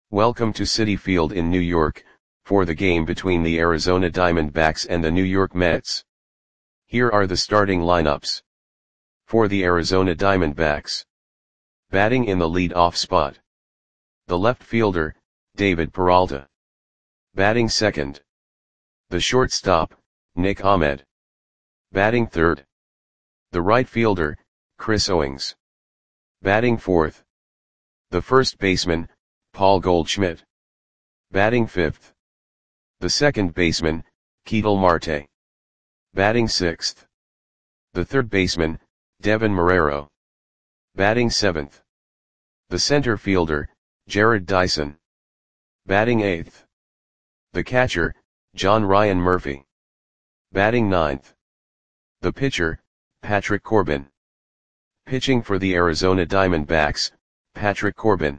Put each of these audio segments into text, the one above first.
Welcome to Citi Field in New York, for the game between the Arizona Diamondbacks and the New York Mets. Here are the starting lineups. For the Arizona Diamondbacks. Batting in the lead-off spot. The left fielder, David Peralta. Batting second. The shortstop, Nick Ahmed. Batting third. The right fielder, Chris Owings. Batting fourth. The first baseman, Paul Goldschmidt. Batting fifth. The second baseman, Ketel Marte. Batting sixth. The third baseman, Deven Marrero. Batting seventh. The center fielder, Jarrod Dyson. Batting eighth. The catcher, John Ryan Murphy. Batting ninth. The pitcher, Patrick Corbin. Pitching for the Arizona Diamondbacks, Patrick Corbin.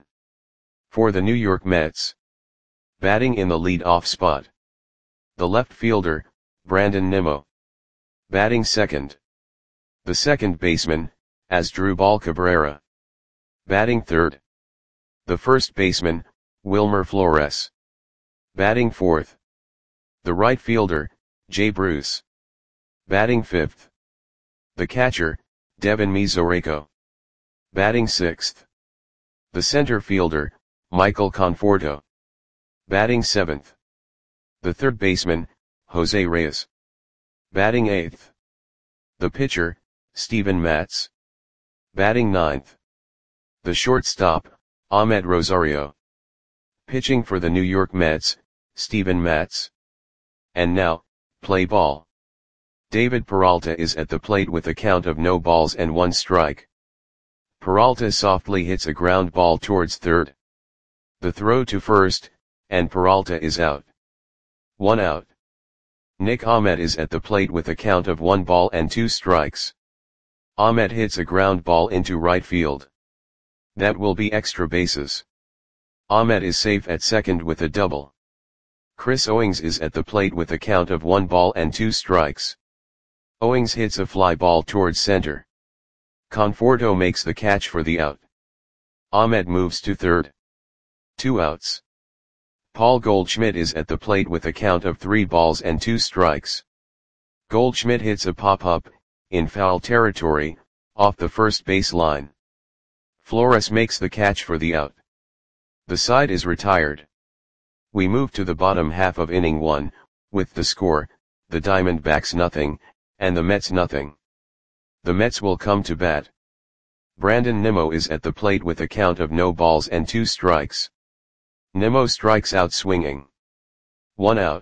For the New York Mets. Batting in the lead-off spot. The left fielder, Brandon Nimmo. Batting second. The second baseman, Asdrubal Cabrera. Batting third. The first baseman, Wilmer Flores. Batting fourth. The right fielder, Jay Bruce. Batting fifth. The catcher, Devin Mesoraco. Batting sixth. The center fielder, Michael Conforto. Batting seventh. The third baseman, Jose Reyes. Batting eighth. The pitcher, Steven Matz. Batting ninth. The shortstop, Ahmed Rosario. Pitching for the New York Mets, Steven Matz. And now, play ball. David Peralta is at the plate with a count of no balls and one strike. Peralta softly hits a ground ball towards third. The throw to first, and Peralta is out. 1 out. Nick Ahmed is at the plate with a count of 1 ball and 2 strikes. Ahmed hits a ground ball into right field. That will be extra bases. Ahmed is safe at second with a double. Chris Owings is at the plate with a count of 1 ball and 2 strikes. Owings hits a fly ball towards center. Conforto makes the catch for the out. Ahmed moves to third. 2 outs. Paul Goldschmidt is at the plate with a count of 3 balls and 2 strikes. Goldschmidt hits a pop-up, in foul territory, off the first base line. Flores makes the catch for the out. The side is retired. We move to the bottom half of inning 1, with the score, the Diamondbacks nothing, and the Mets nothing. The Mets will come to bat. Brandon Nimmo is at the plate with a count of no balls and 2 strikes. Nimmo strikes out swinging. 1 out.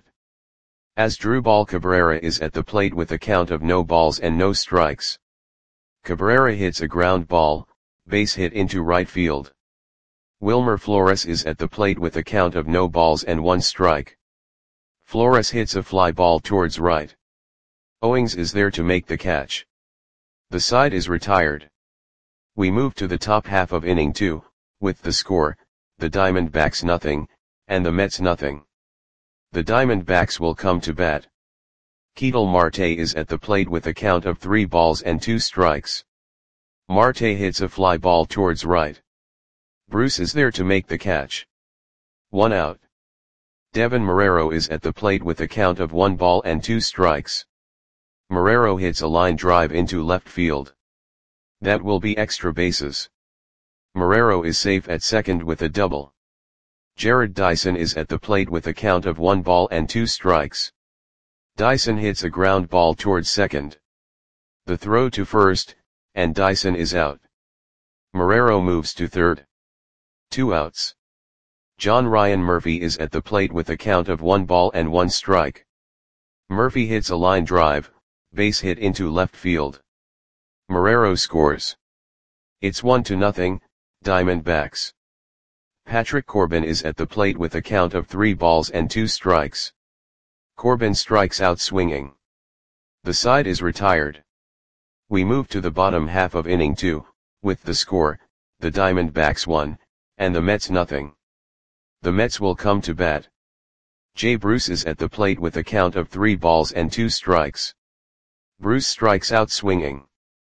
Asdrubal Cabrera is at the plate with a count of no balls and no strikes. Cabrera hits a ground ball, base hit into right field. Wilmer Flores is at the plate with a count of no balls and 1 strike. Flores hits a fly ball towards right. Owings is there to make the catch. The side is retired. We move to the top half of inning 2, with the score, the Diamondbacks nothing, and the Mets nothing. The Diamondbacks will come to bat. Ketel Marte is at the plate with a count of 3 balls and 2 strikes. Marte hits a fly ball towards right. Bruce is there to make the catch. 1 out. Deven Marrero is at the plate with a count of 1 ball and 2 strikes. Marrero hits a line drive into left field. That will be extra bases. Marrero is safe at second with a double. Jarrod Dyson is at the plate with a count of 1 ball and 2 strikes. Dyson hits a ground ball towards second. The throw to first, and Dyson is out. Marrero moves to third. 2 outs. John Ryan Murphy is at the plate with a count of 1 ball and 1 strike. Murphy hits a line drive, base hit into left field. Marrero scores. It's 1-0, Diamondbacks. Patrick Corbin is at the plate with a count of 3 balls and 2 strikes. Corbin strikes out swinging. The side is retired. We move to the bottom half of inning 2, with the score, the Diamondbacks 1, and the Mets nothing. The Mets will come to bat. Jay Bruce is at the plate with a count of 3 balls and 2 strikes. Bruce strikes out swinging.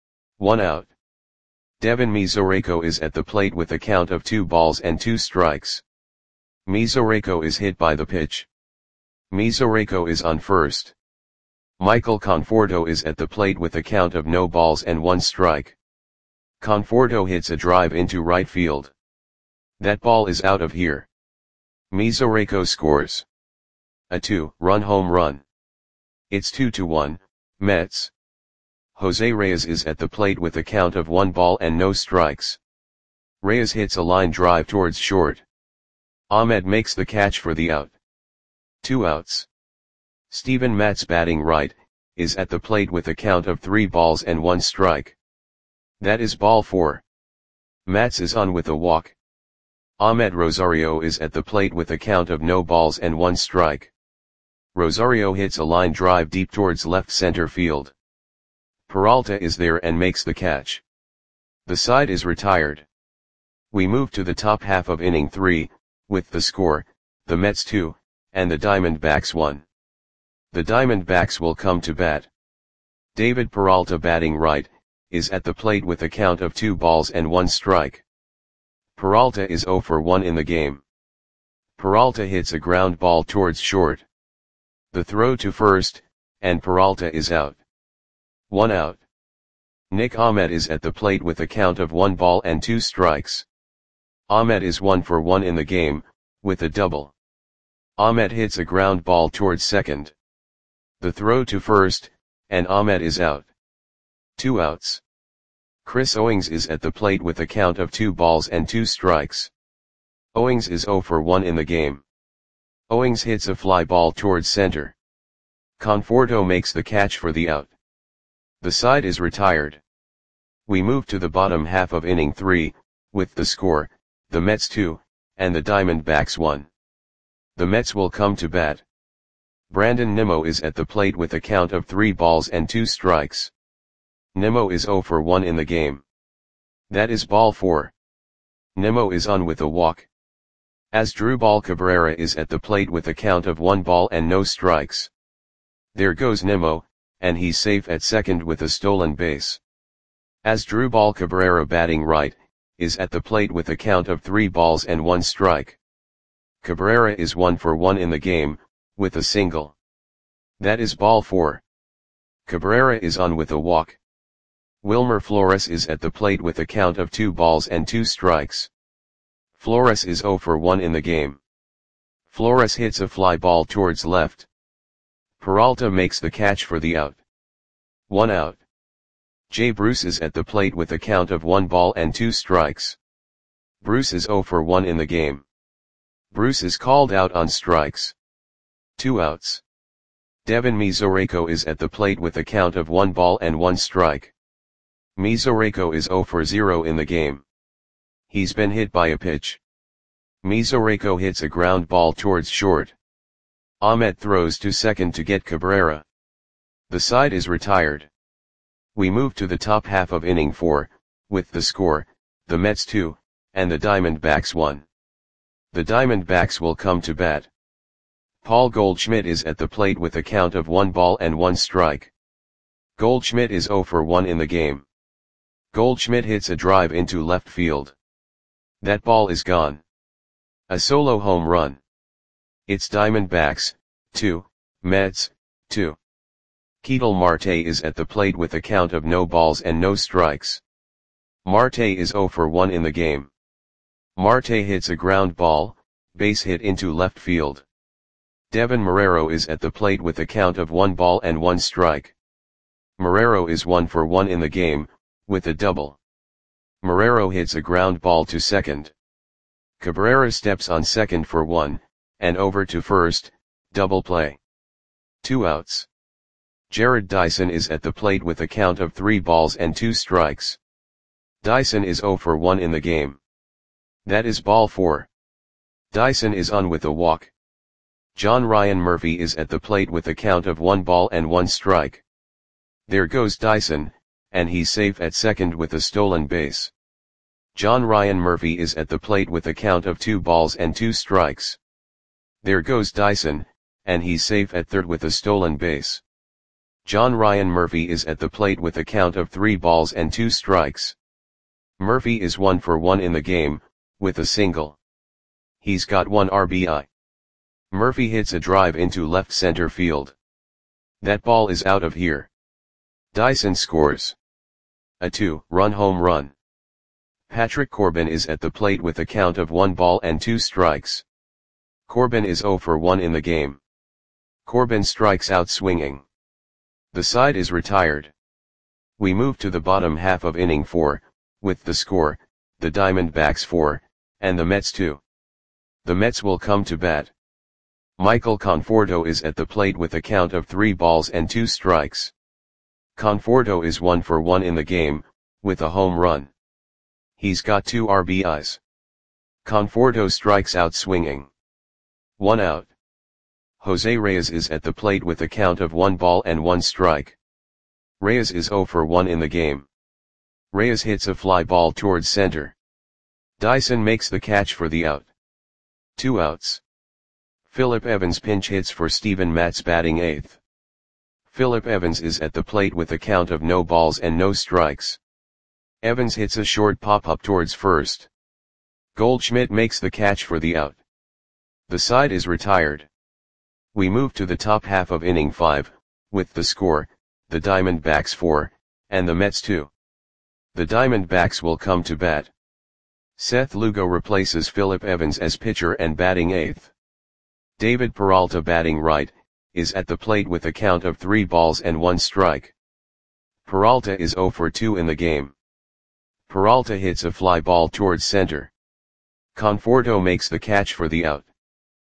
1 out. Devin Mesoraco is at the plate with a count of 2 balls and 2 strikes. Mesoreco is hit by the pitch. Mesoreco is on first. Michael Conforto is at the plate with a count of no balls and one strike. Conforto hits a drive into right field. That ball is out of here. Mesoreco scores a 2-run home run. It's 2-1, Mets. Jose Reyes is at the plate with a count of 1 ball and no strikes. Reyes hits a line drive towards short. Ahmed makes the catch for the out. 2 outs. Steven Matz, batting right, is at the plate with a count of 3 balls and 1 strike. That is ball 4. Matz is on with a walk. Ahmed Rosario is at the plate with a count of no balls and 1 strike. Rosario hits a line drive deep towards left center field. Peralta is there and makes the catch. The side is retired. We move to the top half of inning 3, with the score, the Mets 2, and the Diamondbacks 1. The Diamondbacks will come to bat. David Peralta, batting right, is at the plate with a count of 2 balls and 1 strike. Peralta is 0 for 1 in the game. Peralta hits a ground ball towards short. The throw to first, and Peralta is out. 1 out. Nick Ahmed is at the plate with a count of 1 ball and 2 strikes. Ahmed is 1 for 1 in the game, with a double. Ahmed hits a ground ball towards second. The throw to first, and Ahmed is out. 2 outs. Chris Owings is at the plate with a count of 2 balls and 2 strikes. Owings is 0 for 1 in the game. Owings hits a fly ball towards center. Conforto makes the catch for the out. The side is retired. We move to the bottom half of inning 3, with the score, the Mets 2, and the Diamondbacks 1. The Mets will come to bat. Brandon Nimmo is at the plate with a count of 3 balls and 2 strikes. Nimmo is 0 for 1 in the game. That is ball 4. Nimmo is on with a walk. Asdrubal Cabrera is at the plate with a count of 1 ball and no strikes. There goes Nimmo, and he's safe at second with a stolen base. Asdrubal Cabrera, batting right, is at the plate with a count of 3 balls and 1 strike. Cabrera is 1 for 1 in the game, with a single. That is ball 4. Cabrera is on with a walk. Wilmer Flores is at the plate with a count of 2 balls and 2 strikes. Flores is 0 for 1 in the game. Flores hits a fly ball towards left. Peralta makes the catch for the out. 1 out. Jay Bruce is at the plate with a count of 1 ball and 2 strikes. Bruce is 0 for 1 in the game. Bruce is called out on strikes. 2 outs. Devin Mesoreco is at the plate with a count of 1 ball and 1 strike. Mesoreco is 0 for 0 in the game. He's been hit by a pitch. Mesoreco hits a ground ball towards short. Ahmed throws to second to get Cabrera. The side is retired. We move to the top half of inning 4, with the score, the Mets 2, and the Diamondbacks 1. The Diamondbacks will come to bat. Paul Goldschmidt is at the plate with a count of 1 ball and 1 strike. Goldschmidt is 0 for 1 in the game. Goldschmidt hits a drive into left field. That ball is gone. A solo home run. It's Diamondbacks 2, Mets 2. Ketel Marte is at the plate with a count of no balls and no strikes. Marte is 0 for 1 in the game. Marte hits a ground ball, base hit into left field. Devin Marrero is at the plate with a count of 1 ball and 1 strike. Marrero is 1 for 1 in the game, with a double. Marrero hits a ground ball to second. Cabrera steps on second for 1, and over to first, double play. 2 outs. Jared Dyson is at the plate with a count of 3 balls and 2 strikes. Dyson is 0 for 1 in the game. That is ball 4. Dyson is on with a walk. John Ryan Murphy is at the plate with a count of 1 ball and 1 strike. There goes Dyson, and he's safe at second with a stolen base. John Ryan Murphy is at the plate with a count of 2 balls and 2 strikes. There goes Dyson, and he's safe at third with a stolen base. John Ryan Murphy is at the plate with a count of 3 balls and 2 strikes. Murphy is 1 for 1 in the game, with a single. He's got 1 RBI. Murphy hits a drive into left center field. That ball is out of here. Dyson scores a 2-run home run. Patrick Corbin is at the plate with a count of 1 ball and 2 strikes. Corbin is 0 for 1 in the game. Corbin strikes out swinging. The side is retired. We move to the bottom half of inning 4, with the score, the Diamondbacks 4, and the Mets 2. The Mets will come to bat. Michael Conforto is at the plate with a count of 3 balls and 2 strikes. Conforto is 1 for 1 in the game, with a home run. He's got 2 RBIs. Conforto strikes out swinging. 1 out. Jose Reyes is at the plate with a count of 1 ball and 1 strike. Reyes is 0 for 1 in the game. Reyes hits a fly ball towards center. Dyson makes the catch for the out. 2 outs. Phillip Evans pinch hits for Steven Matz batting 8th. Phillip Evans is at the plate with a count of no balls and no strikes. Evans hits a short pop-up towards first. Goldschmidt makes the catch for the out. The side is retired. We move to the top half of inning 5, with the score, the Diamondbacks 4, and the Mets 2. The Diamondbacks will come to bat. Seth Lugo replaces Phillip Evans as pitcher and batting 8th. David Peralta batting right, is at the plate with a count of 3 balls and 1 strike. Peralta is 0 for 2 in the game. Peralta hits a fly ball towards center. Conforto makes the catch for the out.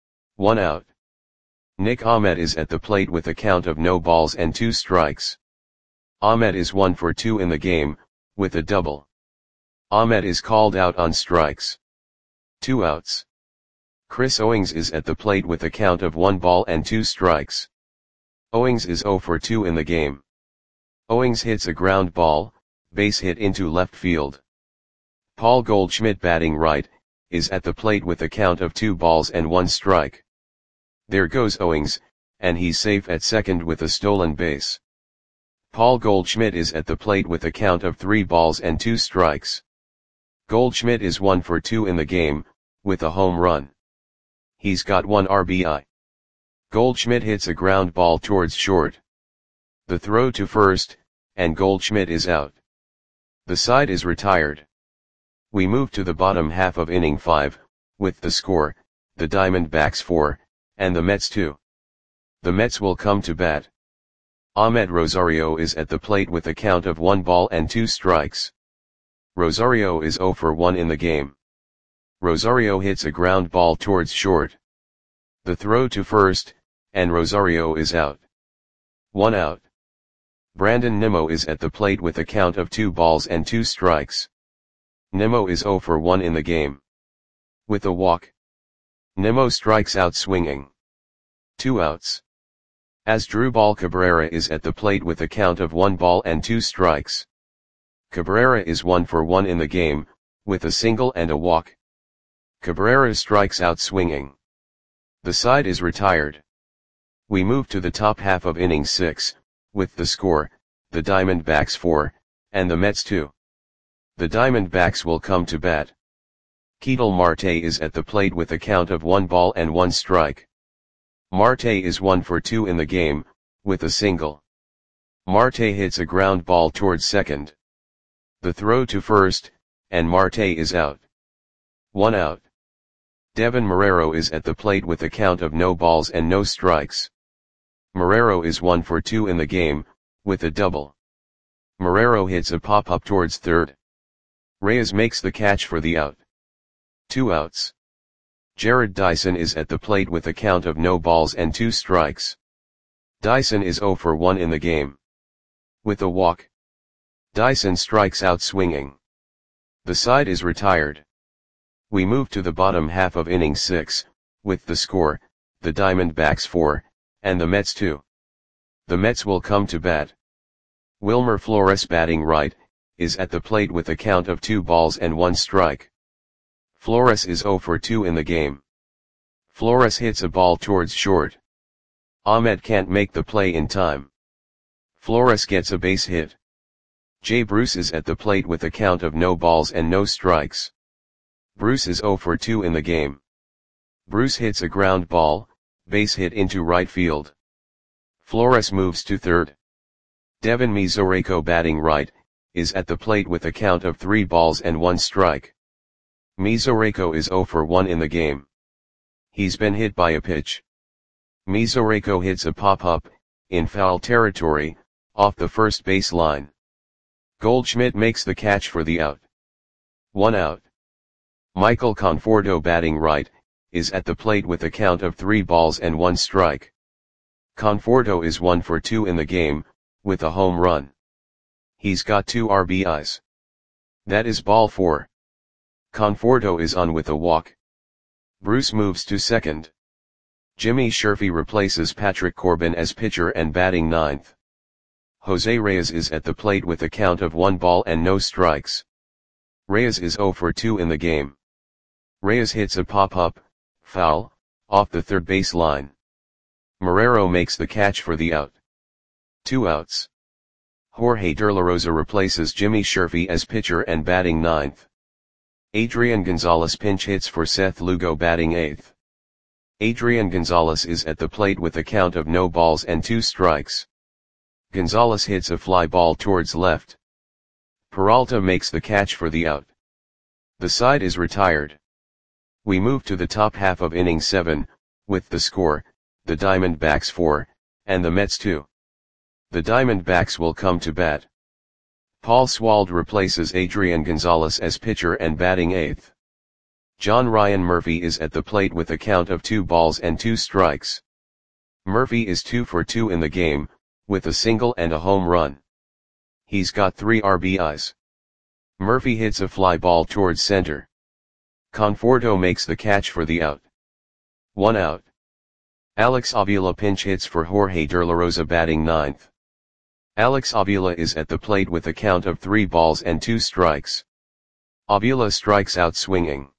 1 out. Nick Ahmed is at the plate with a count of no balls and 2 strikes. Ahmed is 1 for 2 in the game, with a double. Ahmed is called out on strikes. 2 outs. Chris Owings is at the plate with a count of 1 ball and 2 strikes. Owings is 0 for 2 in the game. Owings hits a ground ball, base hit into left field. Paul Goldschmidt batting right, is at the plate with a count of 2 balls and 1 strike. There goes Owings, and he's safe at second with a stolen base. Paul Goldschmidt is at the plate with a count of 3 balls and 2 strikes. Goldschmidt is 1 for 2 in the game, with a home run. He's got 1 RBI. Goldschmidt hits a ground ball towards short. The throw to first, and Goldschmidt is out. The side is retired. We move to the bottom half of inning 5, with the score, the Diamondbacks 4, and the Mets 2. The Mets will come to bat. Ahmed Rosario is at the plate with a count of 1 ball and 2 strikes. Rosario is 0 for 1 in the game. Rosario hits a ground ball towards short. The throw to first, and Rosario is out. 1 out. Brandon Nimmo is at the plate with a count of 2 balls and 2 strikes. Nimmo is 0 for 1 in the game. With a walk. Nimmo strikes out swinging. 2 outs. Asdrubal Cabrera is at the plate with a count of 1 ball and 2 strikes. Cabrera is 1 for 1 in the game, with a single and a walk. Cabrera strikes out swinging. The side is retired. We move to the top half of inning 6, with the score, the Diamondbacks 4, and the Mets 2. The Diamondbacks will come to bat. Ketel Marte is at the plate with a count of 1 ball and 1 strike. Marte is 1 for 2 in the game, with a single. Marte hits a ground ball towards second. The throw to first, and Marte is out. 1 out. Devin Marrero is at the plate with a count of no balls and no strikes. Marrero is 1 for 2 in the game, with a double. Marrero hits a pop-up towards third. Reyes makes the catch for the out. 2 outs. Jared Dyson is at the plate with a count of no balls and 2 strikes. Dyson is 0 for 1 in the game. With a walk. Dyson strikes out swinging. The side is retired. We move to the bottom half of inning 6, with the score, the Diamondbacks 4, and the Mets 2. The Mets will come to bat. Wilmer Flores batting right, is at the plate with a count of 2 balls and 1 strike. Flores is 0 for 2 in the game. Flores hits a ball towards short. Ahmed can't make the play in time. Flores gets a base hit. Jay Bruce is at the plate with a count of no balls and no strikes. Bruce is 0 for 2 in the game. Bruce hits a ground ball, base hit into right field. Flores moves to third. Devin Mesoraco batting right, is at the plate with a count of 3 balls and 1 strike. Mesoraco is 0 for 1 in the game. He's been hit by a pitch. Mesoraco hits a pop-up, in foul territory, off the first base line. Goldschmidt makes the catch for the out. 1 out. Michael Conforto batting right, is at the plate with a count of 3 balls and 1 strike. Conforto is 1 for 2 in the game, with a home run. He's got 2 RBIs. That is ball 4. Conforto is on with a walk. Bruce moves to second. Jimmy Sherfy replaces Patrick Corbin as pitcher and batting ninth. Jose Reyes is at the plate with a count of 1 ball and no strikes. Reyes is 0 for 2 in the game. Reyes hits a pop-up, foul, off the third base line. Marrero makes the catch for the out. 2 outs. Jorge De La Rosa replaces Jimmy Sherfy as pitcher and batting ninth. Adrian Gonzalez pinch hits for Seth Lugo batting eighth. Adrian Gonzalez is at the plate with a count of no balls and 2 strikes. Gonzalez hits a fly ball towards left. Peralta makes the catch for the out. The side is retired. We move to the top half of inning 7, with the score, the Diamondbacks 4, and the Mets 2. The Diamondbacks will come to bat. Paul Swald replaces Adrian Gonzalez as pitcher and batting eighth. John Ryan Murphy is at the plate with a count of 2 balls and 2 strikes. Murphy is 2 for 2 in the game, with a single and a home run. He's got 3 RBIs. Murphy hits a fly ball towards center. Conforto makes the catch for the out. 1 out. Alex Avila pinch hits for Jorge De La Rosa batting ninth. Alex Avila is at the plate with a count of 3 balls and 2 strikes. Avila strikes out swinging.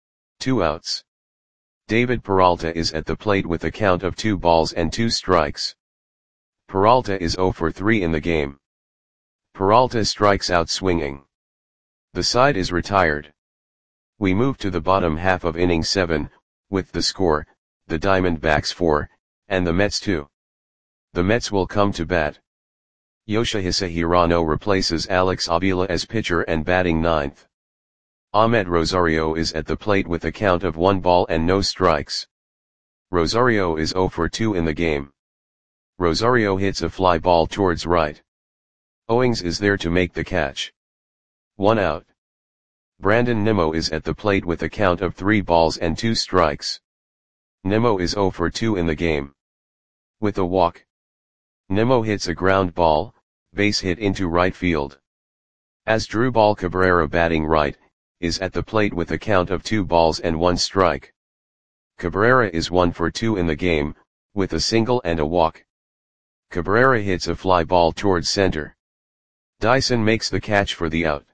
2 outs. David Peralta is at the plate with a count of 2 balls and 2 strikes. Peralta is 0 for 3 in the game. Peralta strikes out swinging. The side is retired. We move to the bottom half of inning 7, with the score, the Diamondbacks 4, and the Mets 2. The Mets will come to bat. Yoshihisa Hirano replaces Alex Avila as pitcher and batting ninth. Ahmed Rosario is at the plate with a count of 1 ball and no strikes. Rosario is 0 for 2 in the game. Rosario hits a fly ball towards right. Owings is there to make the catch. 1 out. Brandon Nimmo is at the plate with a count of 3 balls and 2 strikes. Nimmo is 0 for 2 in the game. With a walk. Nimmo hits a ground ball, base hit into right field. Asdrubal Cabrera batting right, is at the plate with a count of 2 balls and 1 strike. Cabrera is 1 for 2 in the game, with a single and a walk. Cabrera hits a fly ball towards center. Dyson makes the catch for the out.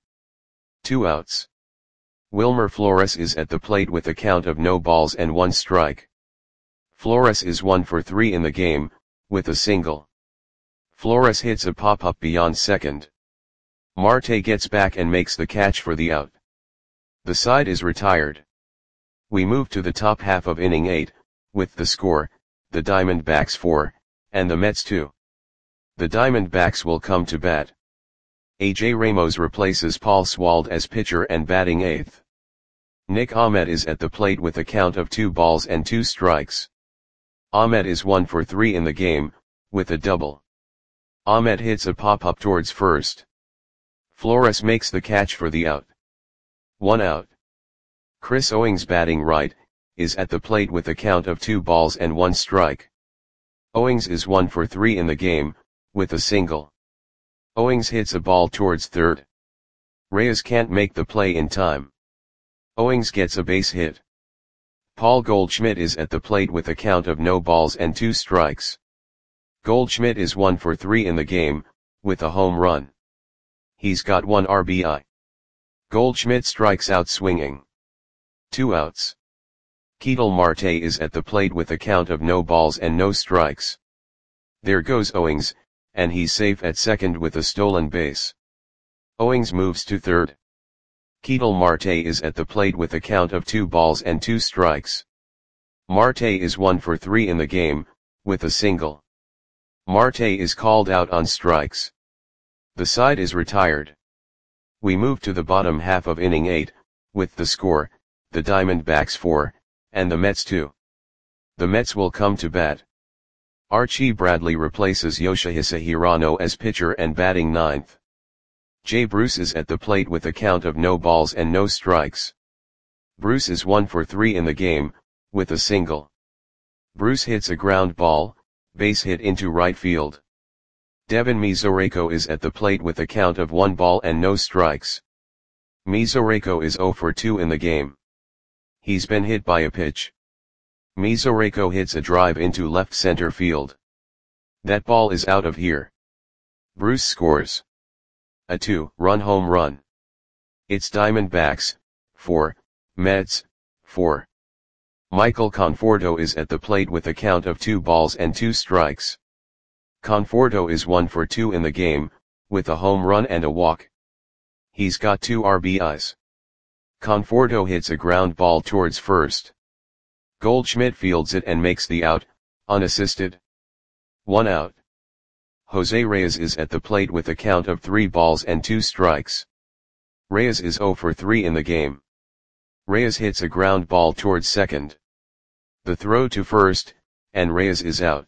2 outs. Wilmer Flores is at the plate with a count of no balls and 1 strike. Flores is 1 for 3 in the game, with a single. Flores hits a pop-up beyond second. Marte gets back and makes the catch for the out. The side is retired. We move to the top half of inning 8, with the score, the Diamondbacks 4, and the Mets 2. The Diamondbacks will come to bat. AJ Ramos replaces Paul Swald as pitcher and batting eighth. Nick Ahmed is at the plate with a count of 2 balls and 2 strikes. Ahmed is 1 for 3 in the game, with a double. Ahmed hits a pop-up towards first. Flores makes the catch for the out. 1 out. Chris Owings batting right, is at the plate with a count of 2 balls and 1 strike. Owings is 1 for 3 in the game, with a single. Owings hits a ball towards third. Reyes can't make the play in time. Owings gets a base hit. Paul Goldschmidt is at the plate with a count of no balls and 2 strikes. Goldschmidt is 1 for 3 in the game, with a home run. He's got 1 RBI. Goldschmidt strikes out swinging. 2 outs. Ketel Marte is at the plate with a count of no balls and no strikes. There goes Owings, and he's safe at second with a stolen base. Owings moves to third. Ketel Marte is at the plate with a count of 2 balls and 2 strikes. Marte is 1 for 3 in the game, with a single. Marte is called out on strikes. The side is retired. We move to the bottom half of inning 8, with the score, the Diamondbacks 4, and the Mets 2. The Mets will come to bat. Archie Bradley replaces Yoshihisa Hirano as pitcher and batting ninth. Jay Bruce is at the plate with a count of no balls and no strikes. Bruce is 1 for 3 in the game, with a single. Bruce hits a ground ball, base hit into right field. Devin Mesoraco is at the plate with a count of 1 ball and no strikes. Mesoraco is 0 for 2 in the game. He's been hit by a pitch. Mesoraco hits a drive into left center field. That ball is out of here. Bruce scores a 2-run home run. It's Diamondbacks 4, Mets 4. Michael Conforto is at the plate with a count of 2 balls and 2 strikes. Conforto is 1 for 2 in the game, with a home run and a walk. He's got 2 RBIs. Conforto hits a ground ball towards first. Goldschmidt fields it and makes the out, unassisted. 1 out. Jose Reyes is at the plate with a count of 3 balls and 2 strikes. Reyes is 0 for 3 in the game. Reyes hits a ground ball towards second. The throw to first, and Reyes is out.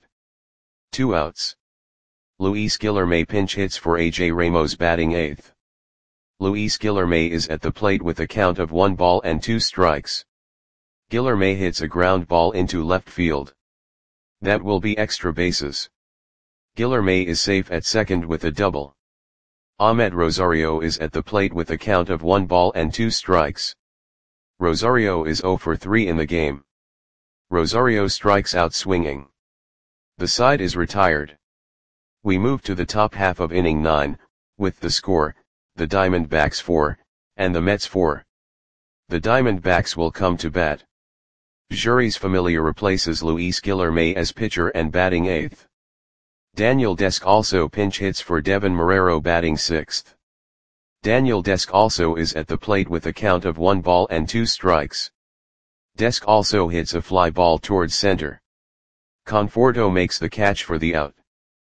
2 outs. Luis Guilherme pinch hits for AJ Ramos batting 8th. Luis Guilherme is at the plate with a count of 1 ball and 2 strikes. Guilherme hits a ground ball into left field. That will be extra bases. Guilherme is safe at second with a double. Ahmed Rosario is at the plate with a count of 1 ball and 2 strikes. Rosario is 0 for 3 in the game. Rosario strikes out swinging. The side is retired. We move to the top half of inning 9, with the score, the Diamondbacks 4, and the Mets 4. The Diamondbacks will come to bat. Juris Familia replaces Luis Guilherme as pitcher and batting 8th. Daniel Desk also pinch hits for Devin Marrero batting 6th. Daniel Desk also is at the plate with a count of 1 ball and 2 strikes. Desk also hits a fly ball towards center. Conforto makes the catch for the out.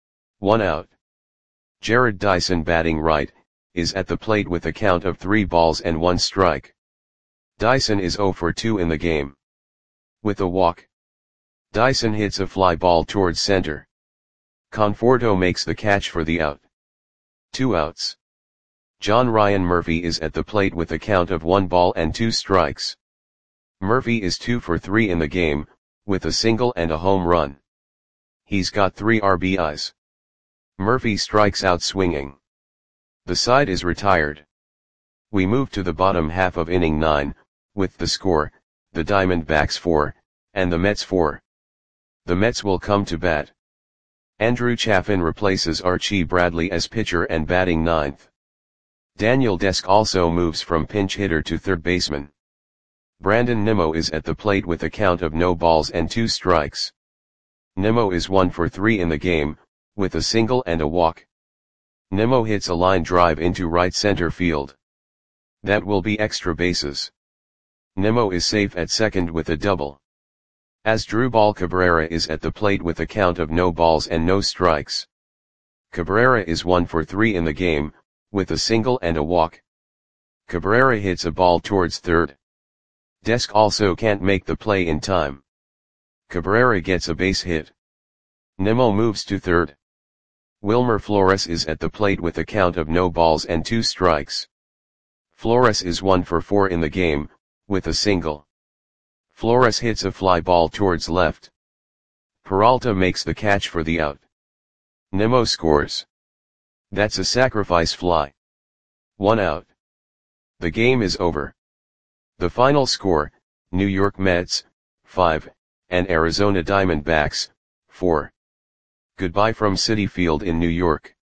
1 out. Jared Dyson batting right, is at the plate with a count of 3 balls and 1 strike. Dyson is 0 for 2 in the game. With a walk. Dyson hits a fly ball towards center. Conforto makes the catch for the out. 2 outs. John Ryan Murphy is at the plate with a count of 1 ball and 2 strikes. Murphy is 2 for 3 in the game, with a single and a home run. He's got 3 RBIs. Murphy strikes out swinging. The side is retired. We move to the bottom half of inning 9, with the score, the Diamondbacks 4, and the Mets 4. The Mets will come to bat. Andrew Chafin replaces Archie Bradley as pitcher and batting 9th. Daniel Desk also moves from pinch hitter to third baseman. Brandon Nimmo is at the plate with a count of no balls and 2 strikes. Nimmo is 1 for 3 in the game, with a single and a walk. Nimmo hits a line drive into right center field. That will be extra bases. Nimmo is safe at second with a double. Asdrubal Cabrera is at the plate with a count of no balls and no strikes. Cabrera is 1 for 3 in the game, with a single and a walk. Cabrera hits a ball towards third. Desk also can't make the play in time. Cabrera gets a base hit. Nimmo moves to third. Wilmer Flores is at the plate with a count of no balls and 2 strikes. Flores is 1 for 4 in the game, with a single. Flores hits a fly ball towards left. Peralta makes the catch for the out. Nimmo scores. That's a sacrifice fly. 1 out. The game is over. The final score, New York Mets, 5, and Arizona Diamondbacks, 4. Goodbye from Citi Field in New York.